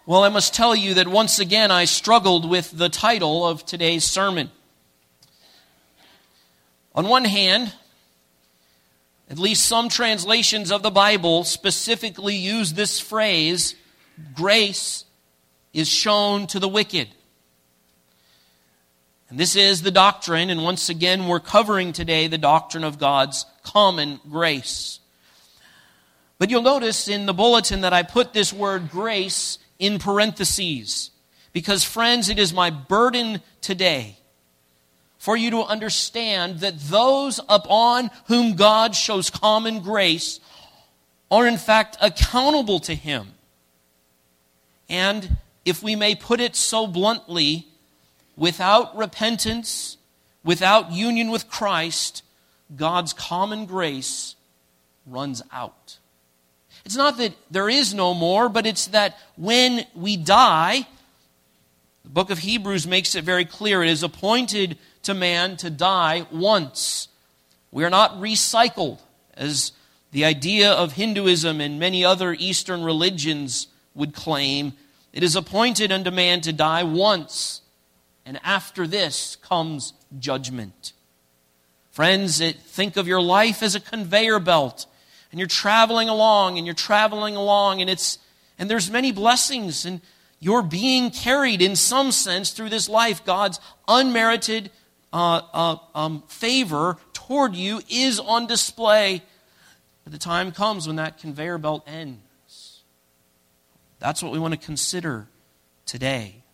Well, I must tell you that once again I struggled with the title of today's sermon. On one hand, at least some translations of the Bible specifically use this phrase, grace is shown to the wicked. And this is the doctrine, and once again we're covering today the doctrine of God's common grace. But you'll notice in the bulletin that I put this word grace in parentheses. Because friends, it is my burden today for you to understand that those upon whom God shows common grace are in fact accountable to Him. And if we may put it so bluntly, without repentance, without union with Christ, God's common grace runs out. It's not that there is no more, but it's that when we die, the book of Hebrews makes it very clear, it is appointed to man to die once. We are not recycled, as the idea of Hinduism and many other Eastern religions would claim. It is appointed unto man to die once, and after this comes judgment. Friends, think of your life as a conveyor belt. And you're traveling along, and there's many blessings, and you're being carried in some sense through this life. God's unmerited favor toward you is on display. But the time comes when that conveyor belt ends. That's what we want to consider today.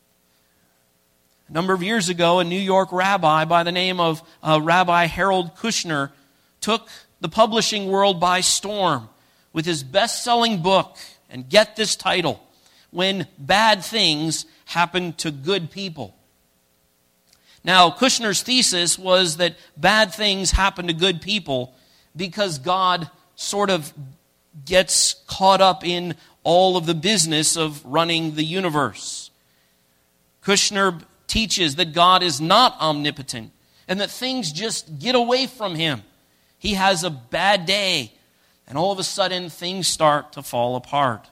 A number of years ago, a New York rabbi by the name of Rabbi Harold Kushner took the publishing world by storm with his best-selling book, and get this title, When Bad Things Happen to Good People. Now, Kushner's thesis was that bad things happen to good people because God sort of gets caught up in all of the business of running the universe. Kushner teaches that God is not omnipotent and that things just get away from Him. He has a bad day, and all of a sudden things start to fall apart.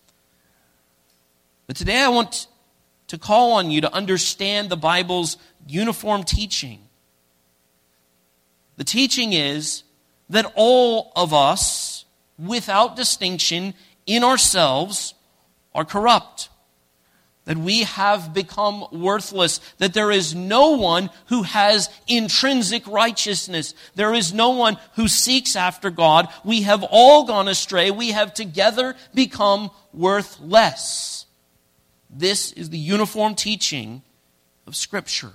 But today I want to call on you to understand the Bible's uniform teaching. The teaching is that all of us, without distinction in ourselves, are corrupt. That we have become worthless. That there is no one who has intrinsic righteousness. There is no one who seeks after God. We have all gone astray. We have together become worthless. This is the uniform teaching of Scripture.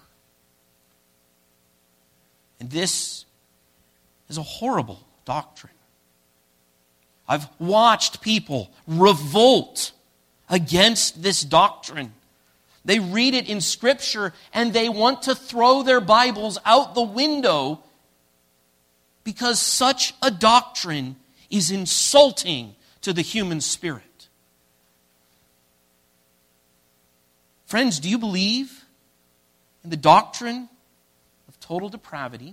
And this is a horrible doctrine. I've watched people revolt against this doctrine. They read it in Scripture and they want to throw their Bibles out the window because such a doctrine is insulting to the human spirit. Friends, do you believe in the doctrine of total depravity?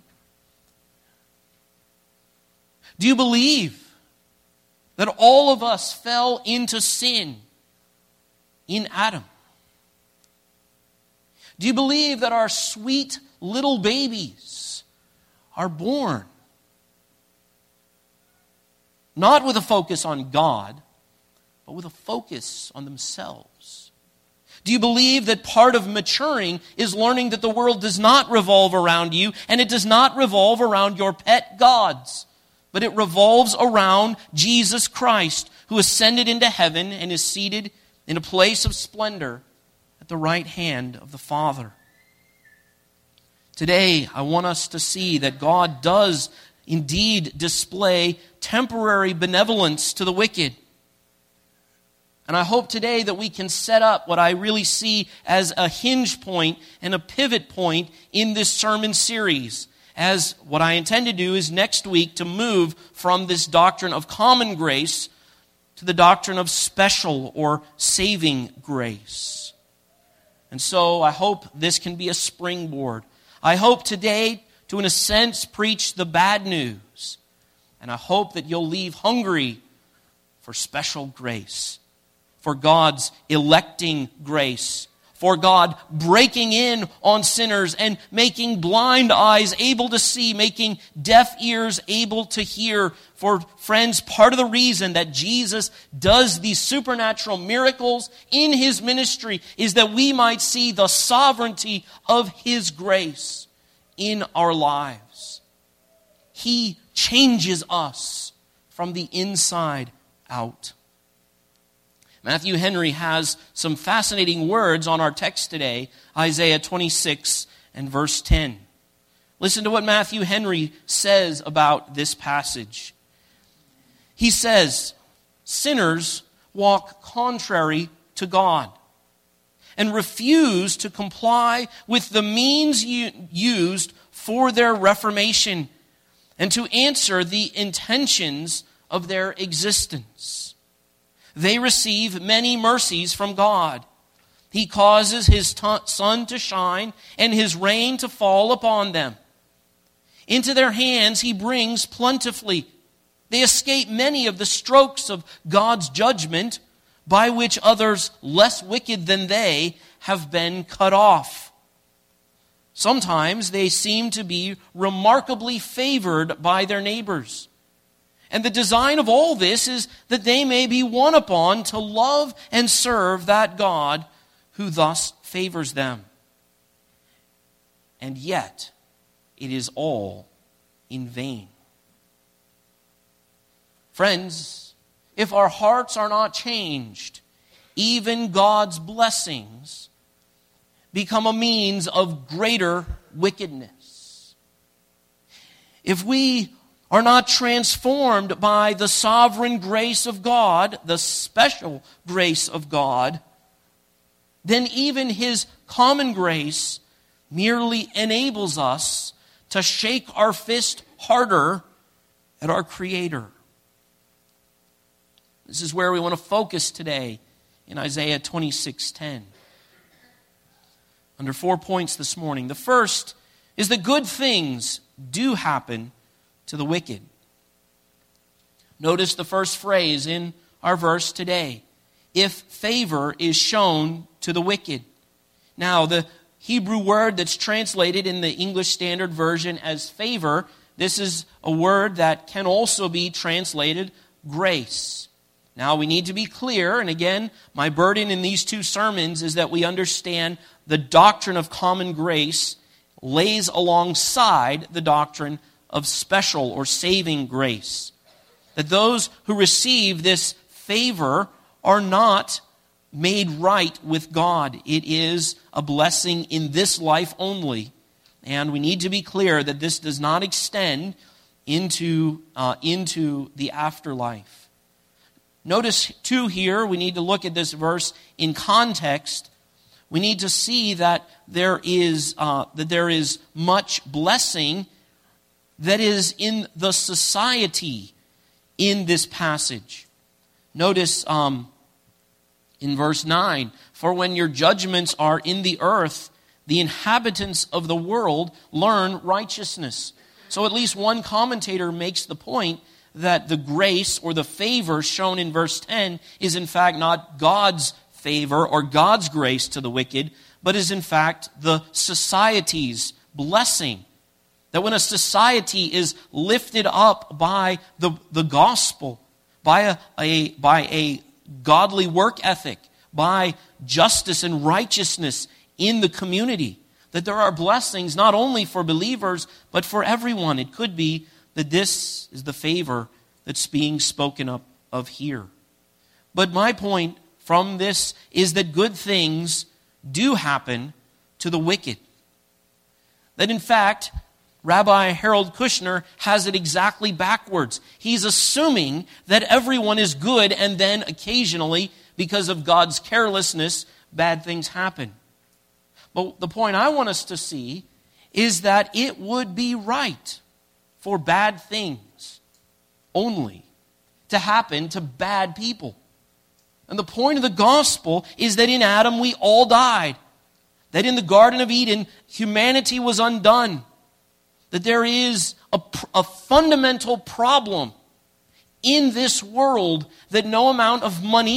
Do you believe that all of us fell into sin in Adam? Do you believe that our sweet little babies are born not with a focus on God, but with a focus on themselves? Do you believe that part of maturing is learning that the world does not revolve around you, and it does not revolve around your pet gods, but it revolves around Jesus Christ, who ascended into heaven and is seated in a place of splendor at the right hand of the Father? Today, I want us to see that God does indeed display temporary benevolence to the wicked. And I hope today that we can set up what I really see as a hinge point and a pivot point in this sermon series. As what I intend to do is next week to move from this doctrine of common grace to the doctrine of special or saving grace. And so I hope this can be a springboard. I hope today to, in a sense, preach the bad news. And I hope that you'll leave hungry for special grace. for God's electing grace, for God breaking in on sinners and making blind eyes able to see, making deaf ears able to hear. For friends, part of the reason that Jesus does these supernatural miracles in his ministry is that we might see the sovereignty of his grace in our lives. He changes us from the inside out. Matthew Henry has some fascinating words on our text today, Isaiah 26 and verse 10. Listen to what Matthew Henry says about this passage. He says, "Sinners walk contrary to God and refuse to comply with the means used for their reformation and to answer the intentions of their existence. They receive many mercies from God. He causes his sun to shine and his rain to fall upon them. Into their hands he brings plentifully. They escape many of the strokes of God's judgment, by which others less wicked than they have been cut off. Sometimes they seem to be remarkably favored by their neighbors. And the design of all this is that they may be won upon to love and serve that God who thus favors them. And yet, it is all in vain." Friends, if our hearts are not changed, even God's blessings become a means of greater wickedness. If we are not transformed by the sovereign grace of God, the special grace of God, then even his common grace merely enables us to shake our fist harder at our Creator. This is where we want to focus today in Isaiah 26:10. Under 4 points this morning. The first is that good things do happen to the wicked. Notice the first phrase in our verse today. If favor is shown to the wicked. Now, the Hebrew word that's translated in the English Standard Version as favor, this is a word that can also be translated grace. Now, we need to be clear, and again, my burden in these two sermons is that we understand the doctrine of common grace lays alongside the doctrine of special or saving grace. That those who receive this favor are not made right with God. It is a blessing in this life only. And we need to be clear that this does not extend into the afterlife. Notice too here, we need to look at this verse in context. We need to see that there is much blessing that is in the society in this passage. Notice in verse 9, "For when your judgments are in the earth, the inhabitants of the world learn righteousness." So at least one commentator makes the point that the grace or the favor shown in verse 10 is in fact not God's favor or God's grace to the wicked, but is in fact the society's blessing. That when a society is lifted up by the gospel, by a godly work ethic, by justice and righteousness in the community, that there are blessings not only for believers, but for everyone. It could be that this is the favor that's being spoken of here. But my point from this is that good things do happen to the wicked. That in fact, Rabbi Harold Kushner has it exactly backwards. He's assuming that everyone is good and then occasionally, because of God's carelessness, bad things happen. But the point I want us to see is that it would be right for bad things only to happen to bad people. And the point of the gospel is that in Adam we all died. That in the Garden of Eden, humanity was undone. That there is a fundamental problem in this world that no amount of money,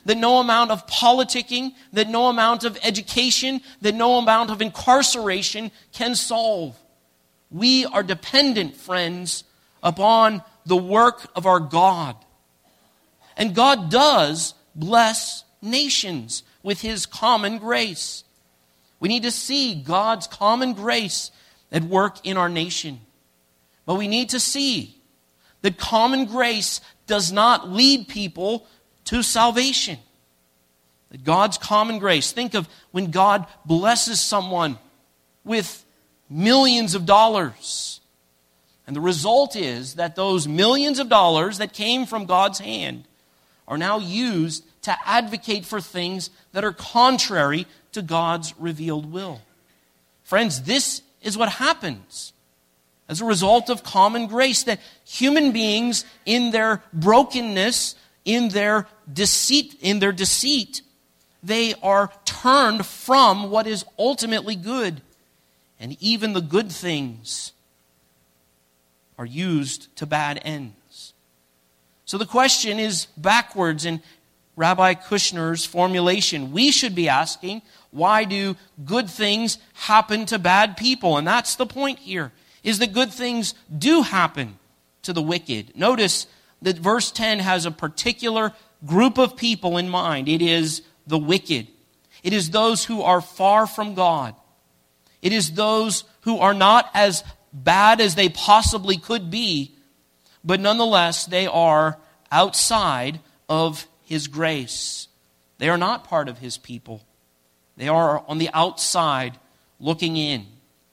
that no amount of politicking, that no amount of education, that no amount of incarceration can solve. We are dependent, friends, upon the work of our God. And God does bless nations with His common grace. We need to see God's common grace at work in our nation. But we need to see that common grace does not lead people to salvation. That God's common grace, think of when God blesses someone with millions of dollars. And the result is that those millions of dollars that came from God's hand are now used to advocate for things that are contrary to God's revealed will. Friends, this is what happens as a result of common grace, that human beings in their brokenness, in their deceit, they are turned from what is ultimately good. And even the good things are used to bad ends. So the question is backwards in Rabbi Kushner's formulation. We should be asking, why do good things happen to bad people? And that's the point here, is that good things do happen to the wicked. Notice that verse 10 has a particular group of people in mind. It is the wicked. It is those who are far from God. It is those who are not as bad as they possibly could be, but nonetheless they are outside of His grace. They are not part of His people. They are on the outside looking in.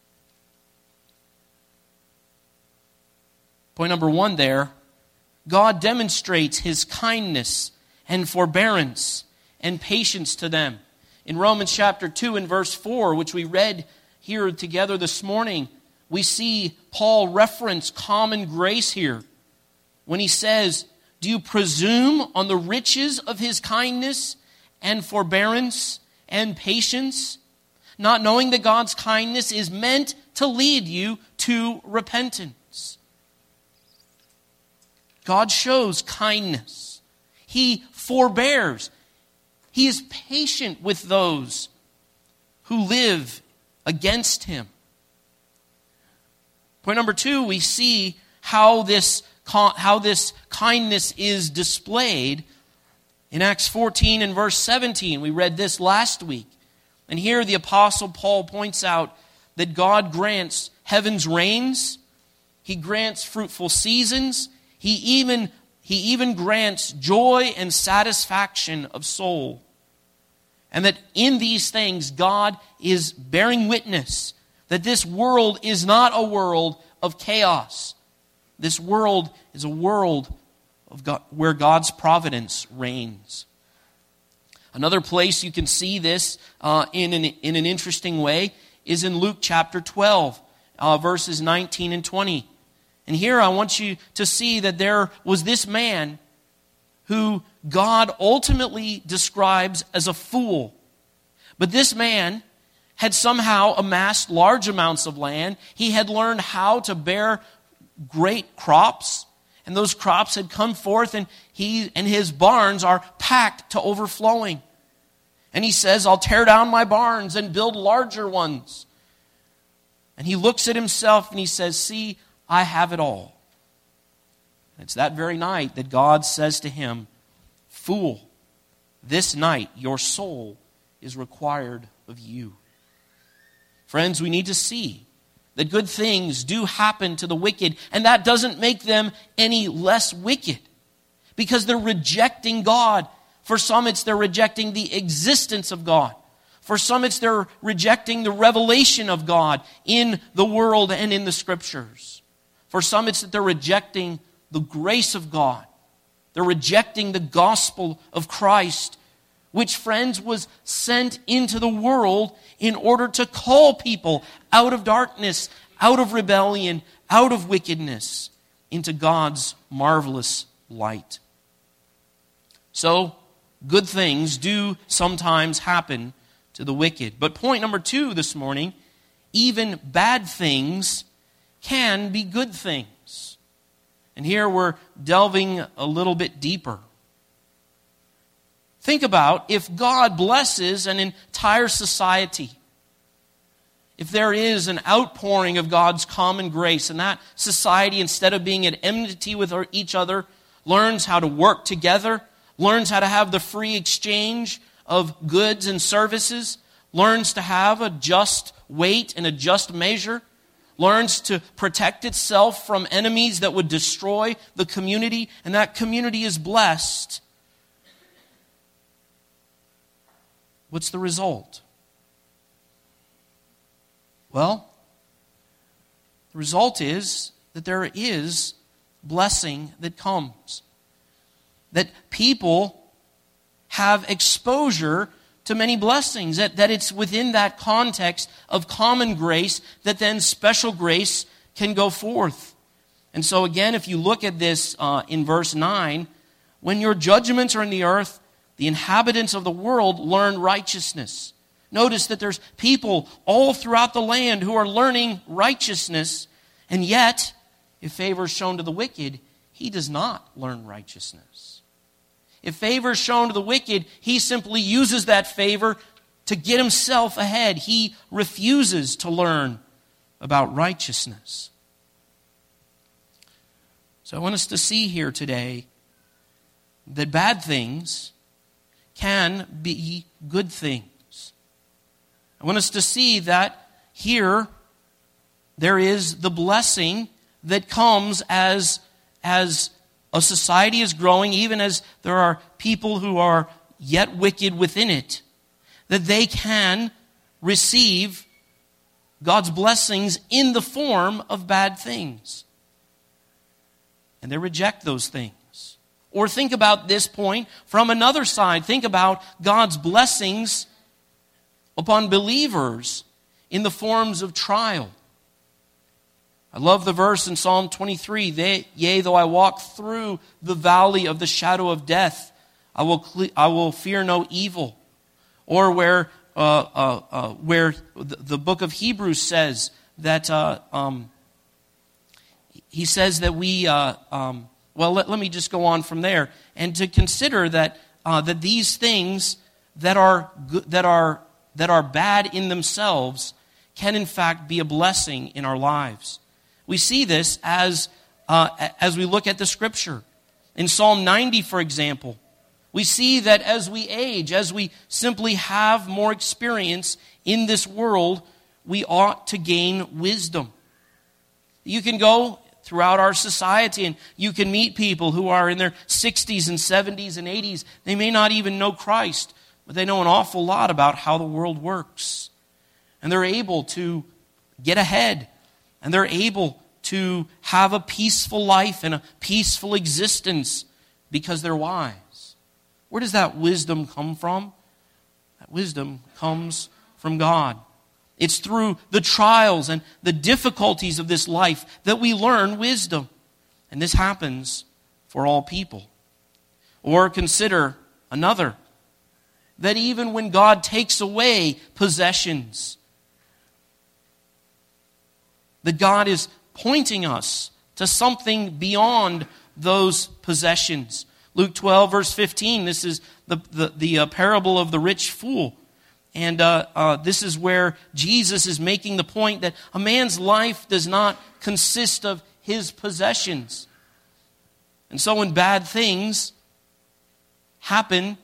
Point number 1 there, God demonstrates His kindness and forbearance and patience to them. In Romans chapter 2 and verse 4, which we read here together this morning, we see Paul reference common grace here when he says, "Do you presume on the riches of His kindness and forbearance and patience, not knowing that God's kindness is meant to lead you to repentance?" God shows kindness. He forbears. He is patient with those who live against Him. Point number 2, we see how this kindness is displayed in Acts 14 and verse 17. We read this last week. And here the Apostle Paul points out that God grants heaven's rains. He grants fruitful seasons. He even grants joy and satisfaction of soul. And that in these things God is bearing witness that this world is not a world of chaos. This world is a world of God, where God's providence reigns. Another place you can see this in an interesting way is in Luke chapter 12, verses 19 and 20. And here I want you to see that there was this man who God ultimately describes as a fool. But this man had somehow amassed large amounts of land. He had learned how to bear great crops, and those crops had come forth, and his barns are packed to overflowing. And he says, "I'll tear down my barns and build larger ones." And he looks at himself and he says, "See, I have it all." And it's that very night that God says to him, "Fool, this night your soul is required of you." Friends, we need to see that good things do happen to the wicked, and that doesn't make them any less wicked, because they're rejecting God. For some, it's they're rejecting the existence of God. For some, it's they're rejecting the revelation of God in the world and in the Scriptures. For some, it's that they're rejecting the grace of God. They're rejecting the gospel of Christ, which, friends, was sent into the world in order to call people out of darkness, out of rebellion, out of wickedness, into God's marvelous light. So, good things do sometimes happen to the wicked. But point number 2 this morning, even bad things can be good things. And here we're delving a little bit deeper. Think about if God blesses an entire society. If there is an outpouring of God's common grace, and that society, instead of being at enmity with each other, learns how to work together, learns how to have the free exchange of goods and services, learns to have a just weight and a just measure, learns to protect itself from enemies that would destroy the community, and that community is blessed. What's the result? Well, the result is that there is blessing that comes. That people have exposure to many blessings. That it's within that context of common grace that then special grace can go forth. And so again, if you look at this in verse 9, when your judgments are in the earth, the inhabitants of the world learn righteousness. Notice that there's people all throughout the land who are learning righteousness, and yet, if favor is shown to the wicked, he does not learn righteousness. If favor is shown to the wicked, he simply uses that favor to get himself ahead. He refuses to learn about righteousness. So I want us to see here today that bad things can be good things. I want us to see that here there is the blessing that comes as a society is growing, even as there are people who are yet wicked within it, that they can receive God's blessings in the form of bad things. And they reject those things. Or think about this point from another side. Think about God's blessings upon believers in the forms of trial. I love the verse in Psalm 23, yea, though I walk through the valley of the shadow of death, I will fear no evil. Or where the book of Hebrews says that he says that we let me just go on from there and to consider that these things that are bad in themselves can in fact be a blessing in our lives. We see this as we look at the Scripture. In Psalm 90, for example, we see that as we age, as we simply have more experience in this world, we ought to gain wisdom. You can go throughout our society and you can meet people who are in their 60s and 70s and 80s. They may not even know Christ, but they know an awful lot about how the world works. And they're able to get ahead. And they're able to have a peaceful life and a peaceful existence because they're wise. Where does that wisdom come from? That wisdom comes from God. It's through the trials and the difficulties of this life that we learn wisdom. And this happens for all people. Or consider another, that even when God takes away possessions, that God is pointing us to something beyond those possessions. Luke 12, verse 15, this is the parable of the rich fool. And this is where Jesus is making the point that a man's life does not consist of his possessions. And so when bad things happen,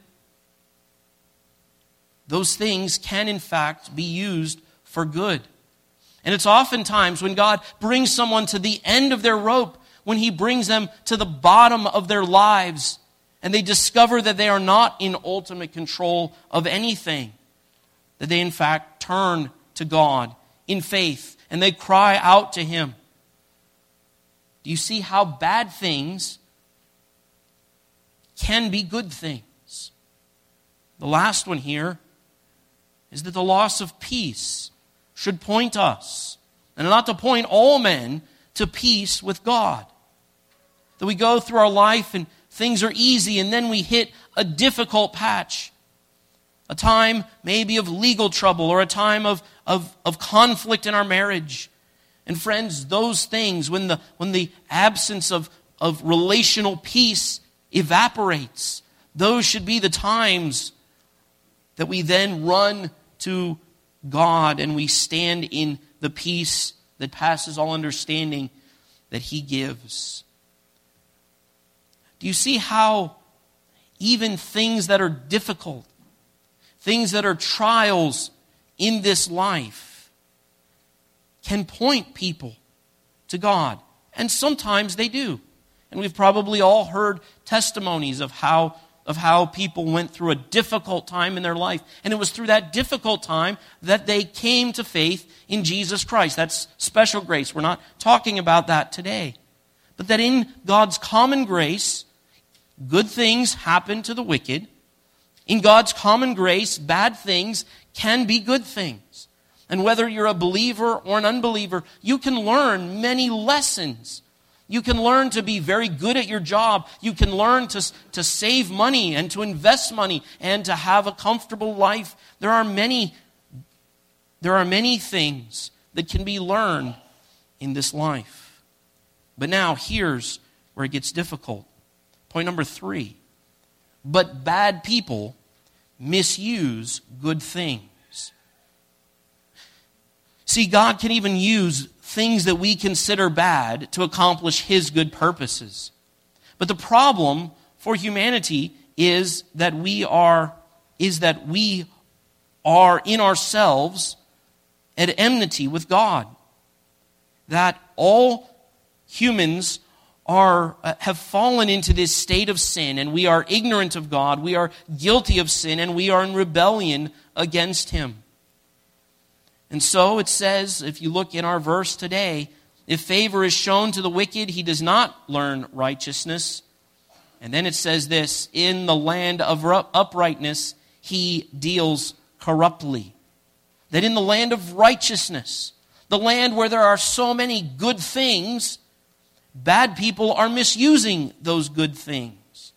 those things can in fact be used for good. And it's oftentimes when God brings someone to the end of their rope, when He brings them to the bottom of their lives, and they discover that they are not in ultimate control of anything, that they in fact turn to God in faith and they cry out to Him. Do you see how bad things can be good things? The last one here is that the loss of peace should point us, and not to point all men, to peace with God. That we go through our life and things are easy, and then we hit a difficult patch. A time maybe of legal trouble or a time of conflict in our marriage. And friends, those things, when the absence of relational peace evaporates, those should be the times that we then run to God and we stand in the peace that passes all understanding that He gives. Do you see how even things that are difficult, things that are trials in this life, can point people to God? And sometimes they do. And we've probably all heard testimonies of how people went through a difficult time in their life. And it was through that difficult time that they came to faith in Jesus Christ. That's special grace. We're not talking about that today. But that in God's common grace, good things happen to the wicked. In God's common grace, bad things can be good things. And whether you're a believer or an unbeliever, you can learn many lessons. You can learn to be very good at your job. You can learn to save money and to invest money and to have a comfortable life. There are many things that can be learned in this life. But now, here's where it gets difficult. Point number 3. But bad people misuse good things. See, God can even use things that we consider bad to accomplish His good purposes. But the problem for humanity is that we are in ourselves at enmity with God. That all humans have fallen into this state of sin, and we are ignorant of God, we are guilty of sin, and we are in rebellion against Him. And so it says, if you look in our verse today, if favor is shown to the wicked, he does not learn righteousness. And then it says this, in the land of uprightness, he deals corruptly. That in the land of righteousness, the land where there are so many good things, bad people are misusing those good things.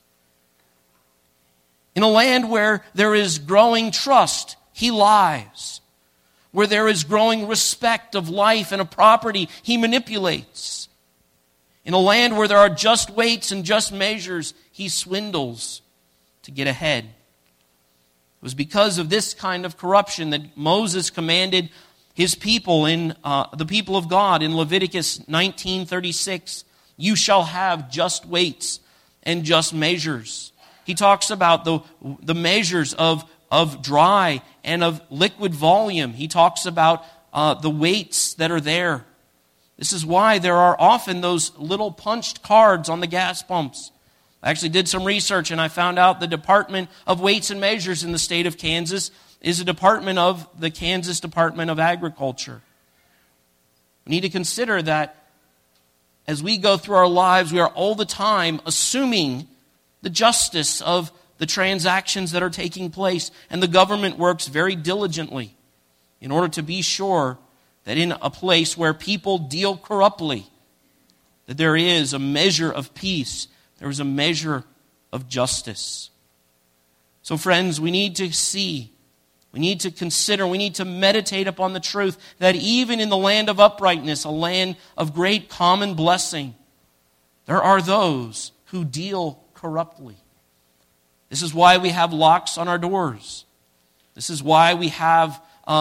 In a land where there is growing trust, he lies. Where there is growing respect of life and of property, he manipulates. In a land where there are just weights and just measures, he swindles to get ahead. It was because of this kind of corruption that Moses commanded his people, the people of God, in Leviticus 19:36, you shall have just weights and just measures. He talks about the measures of dry and of liquid volume. He talks about the weights that are there. This is why there are often those little punched cards on the gas pumps. I actually did some research and I found out the Department of Weights and Measures in the state of Kansas is a department of the Kansas Department of Agriculture. We need to consider that as we go through our lives, we are all the time assuming the justice of the transactions that are taking place. And the government works very diligently in order to be sure that in a place where people deal corruptly, that there is a measure of peace, there is a measure of justice. So friends, we need to see, we need to consider, we need to meditate upon the truth that even in the land of uprightness, a land of great common blessing, there are those who deal corruptly. This is why we have locks on our doors. This is why we have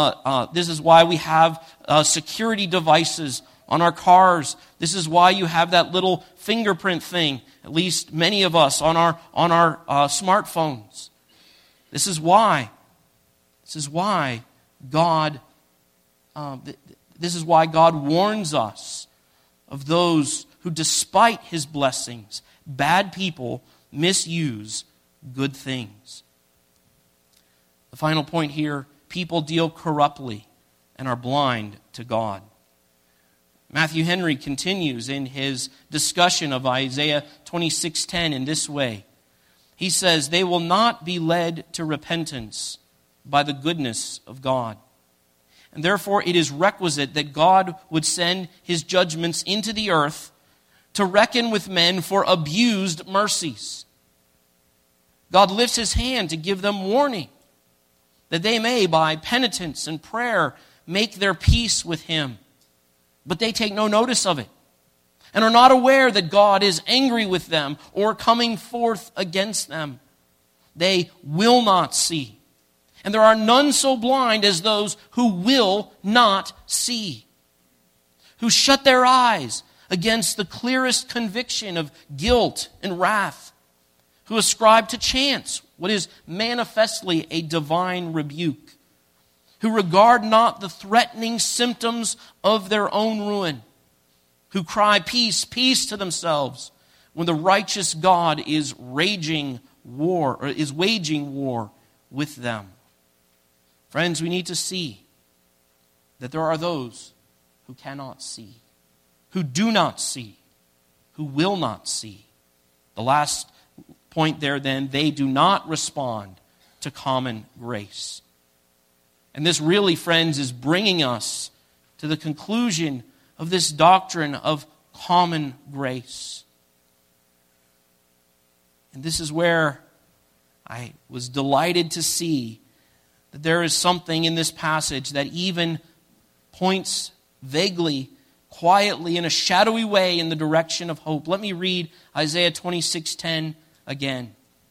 security devices on our cars. This is why you have that little fingerprint thing, at least many of us, on our smartphones. This is why God warns us of those who, despite His blessings, bad people misuse good things. The final point here, people deal corruptly and are blind to God. Matthew Henry continues in his discussion of Isaiah 26:10 in this way. He says, they will not be led to repentance by the goodness of God. And therefore it is requisite that God would send His judgments into the earth to reckon with men for abused mercies. God lifts His hand to give them warning, that they may, by penitence and prayer, make their peace with Him. But they take no notice of it, and are not aware that God is angry with them or coming forth against them. they will not see. And there are none so blind as those who will not see, who shut their eyes against the clearest conviction of guilt and wrath, who ascribe to chance what is manifestly a divine rebuke, who regard not the threatening symptoms of their own ruin, who cry, "Peace, peace," to themselves, when the righteous God is waging war with them. Friends, we need to see that there are those who cannot see, who do not see, who will not see. The last point there then, they do not respond to common grace. And this really, friends, is bringing us to the conclusion of this doctrine of common grace. And this is where I was delighted to see that there is something in this passage that even points vaguely, quietly, in a shadowy way in the direction of hope. Let me read Isaiah 26:10 again.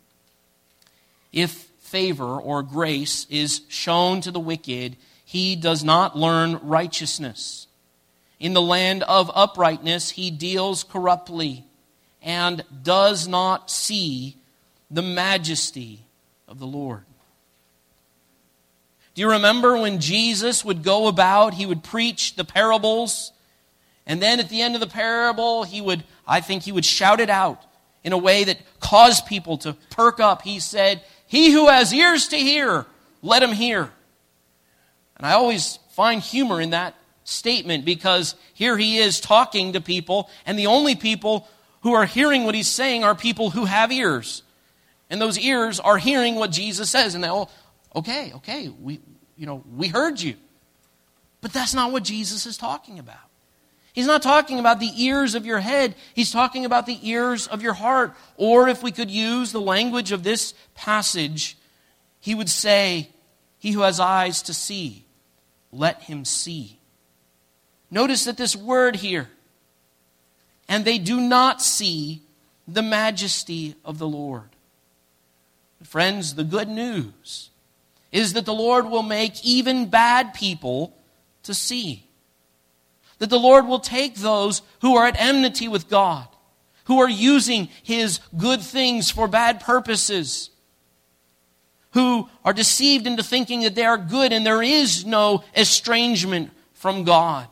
"If favor or grace is shown to the wicked, he does not learn righteousness. In the land of uprightness he deals corruptly and does not see the majesty of the Lord." Do you remember when Jesus would go about, he would preach the parables, and then at the end of the parable, I think he would shout it out in a way that caused people to perk up. He said, "He who has ears to hear, let him hear." And I always find humor in that statement, because here he is talking to people, and the only people who are hearing what he's saying are people who have ears. And those ears are hearing what Jesus says, and they all, okay, we heard you. But that's not what Jesus is talking about. He's not talking about the ears of your head. He's talking about the ears of your heart. Or if we could use the language of this passage, he would say, "He who has eyes to see, let him see." Notice that this word here, "and they do not see the majesty of the Lord." Friends, the good news is that the Lord will make even bad people to see. That the Lord will take those who are at enmity with God, who are using His good things for bad purposes, who are deceived into thinking that they are good and there is no estrangement from God.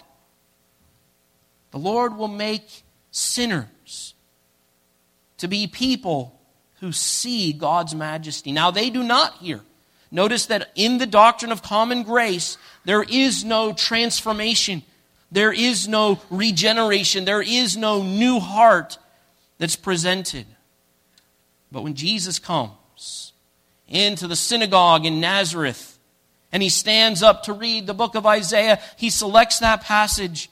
The Lord will make sinners to be people who see God's majesty. Now, they do not hear. Notice that in the doctrine of common grace, there is no transformation. There is no regeneration. There is no new heart that's presented. But when Jesus comes into the synagogue in Nazareth, and he stands up to read the book of Isaiah, he selects that passage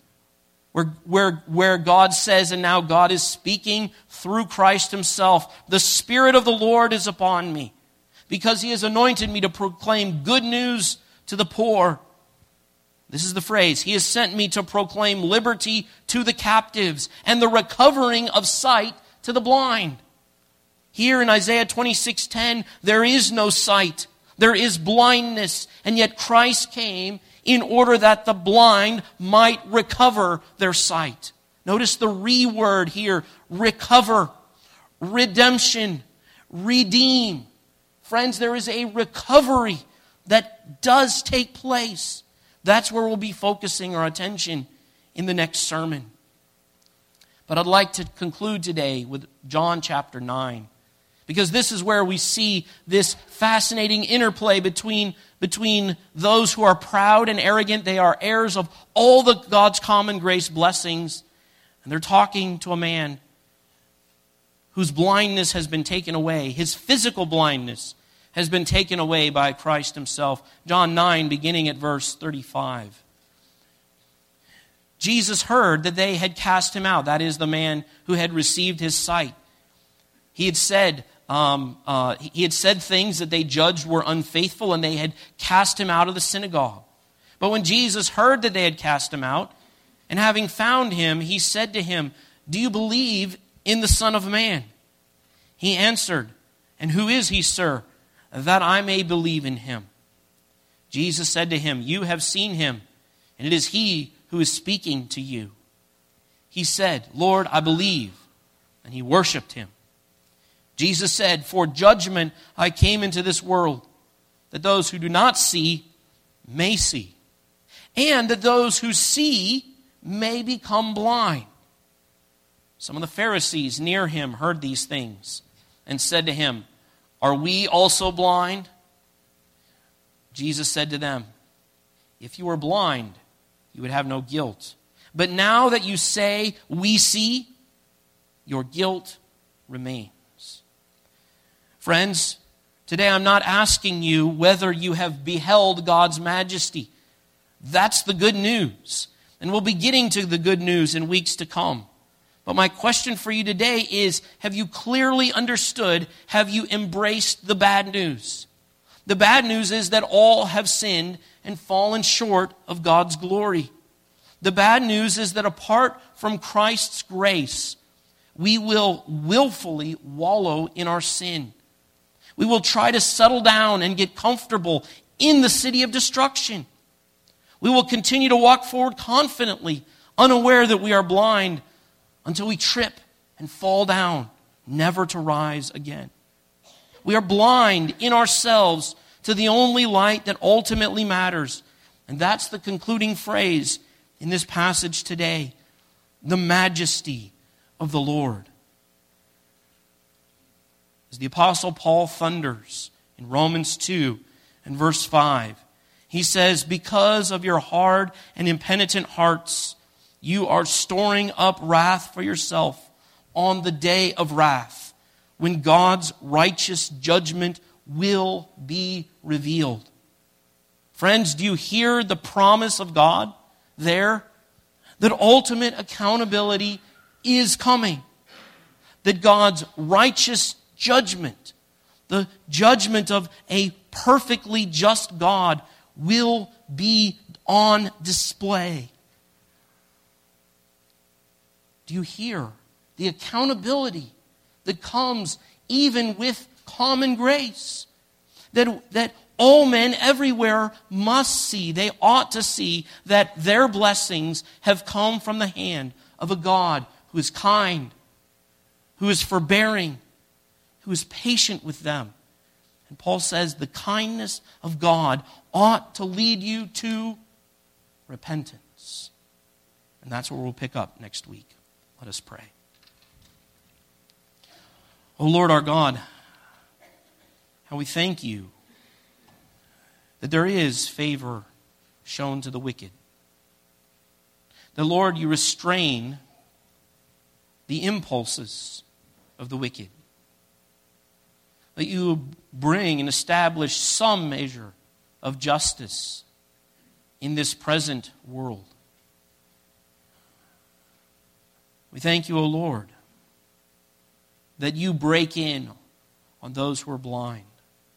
where God says, and now God is speaking through Christ himself, "The Spirit of the Lord is upon me, because he has anointed me to proclaim good news to the poor." This is the phrase, "He has sent me to proclaim liberty to the captives and the recovering of sight to the blind." Here in Isaiah 26:10, there is no sight, there is blindness, and yet Christ came in order that the blind might recover their sight. Notice the re-word here, recover, redemption, redeem. Friends, there is a recovery that does take place. That's where we'll be focusing our attention in the next sermon. But I'd like to conclude today with John chapter 9. Because this is where we see this fascinating interplay between those who are proud and arrogant. They are heirs of all the God's common grace blessings. And they're talking to a man whose blindness has been taken away. His physical blindness has been taken away by Christ himself. John 9, beginning at verse 35. Jesus heard that they had cast him out. That is, the man who had received his sight. He had said things that they judged were unfaithful, and they had cast him out of the synagogue. But when Jesus heard that they had cast him out, and having found him, he said to him, "Do you believe in the Son of Man?" He answered And who is he, sir, that I may believe in him? Jesus said to him, You have seen him, and it is he who is speaking to you. He said, Lord, I believe. And he worshipped him. Jesus said, For judgment I came into this world, that those who do not see may see, and that those who see may become blind. Some of the Pharisees near him heard these things and said to him, Are we also blind? Jesus said to them, If you were blind, you would have no guilt. But now that you say, We see, your guilt remains. Friends, today I'm not asking you whether you have beheld God's majesty. That's the good news. And we'll be getting to the good news in weeks to come. But my question for you today is, have you clearly understood, have you embraced the bad news? The bad news is that all have sinned and fallen short of God's glory. The bad news is that apart from Christ's grace, we will willfully wallow in our sin. We will try to settle down and get comfortable in the city of destruction. We will continue to walk forward confidently, unaware that we are blind, until we trip and fall down, never to rise again. We are blind in ourselves to the only light that ultimately matters. And that's the concluding phrase in this passage today. The majesty of the Lord. As the Apostle Paul thunders in Romans 2 and verse 5, he says, Because of your hard and impenitent hearts, you are storing up wrath for yourself on the day of wrath, when God's righteous judgment will be revealed. Friends, do you hear the promise of God there? That ultimate accountability is coming. That God's righteous judgment, the judgment of a perfectly just God, will be on display. Do you hear the accountability that comes even with common grace? That all men everywhere must see, they ought to see, that their blessings have come from the hand of a God who is kind, who is forbearing, who is patient with them. And Paul says the kindness of God ought to lead you to repentance. And that's where we'll pick up next week. Let us pray. O Lord our God, how we thank you that there is favor shown to the wicked. That, Lord, you restrain the impulses of the wicked. That you bring and establish some measure of justice in this present world. We thank you, O Lord, that you break in on those who are blind.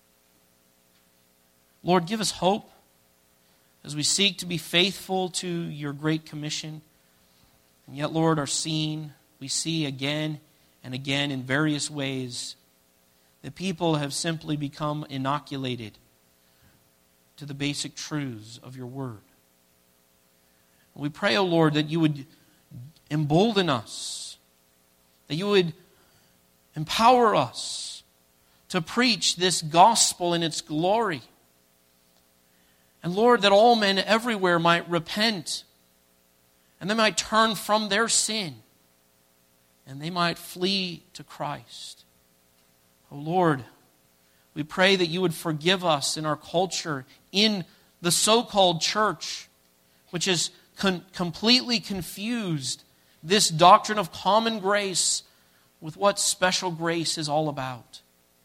Lord, give us hope as we seek to be faithful to your great commission. And yet, Lord, we see again and again in various ways that people have simply become inoculated to the basic truths of your word. We pray, O Lord, that you would embolden us, that you would empower us to preach this gospel in its glory. And Lord, that all men everywhere might repent, and they might turn from their sin, and they might flee to Christ. Oh Lord, we pray that you would forgive us in our culture, in the so-called church, which has completely confused this doctrine of common grace with what special grace is all about.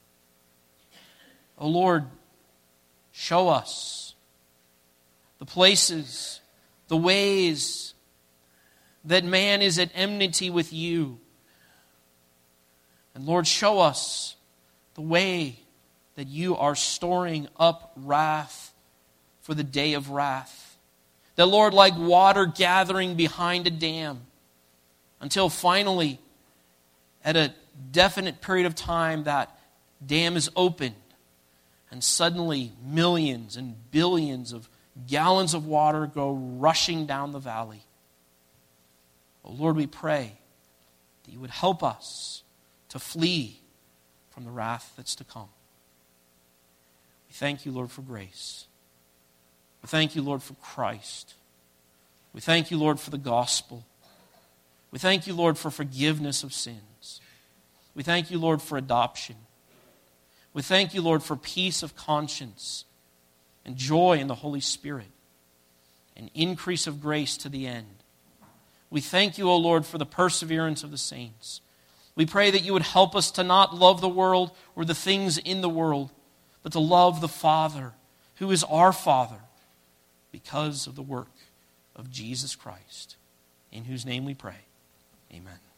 Oh Lord, show us the places, the ways that man is at enmity with you. And Lord, show us the way that you are storing up wrath for the day of wrath. That, Lord, like water gathering behind a dam, until finally, at a definite period of time, that dam is opened, and suddenly millions and billions of gallons of water go rushing down the valley. Oh Lord, we pray that you would help us to flee from the wrath that's to come. We thank you, Lord, for grace. We thank you, Lord, for Christ. We thank you, Lord, for the gospel. We thank you, Lord, for forgiveness of sins. We thank you, Lord, for adoption. We thank you, Lord, for peace of conscience and joy in the Holy Spirit, an increase of grace to the end. We thank you, O Lord, for the perseverance of the saints. We pray that you would help us to not love the world or the things in the world, but to love the Father, who is our Father, because of the work of Jesus Christ, in whose name we pray. Amen.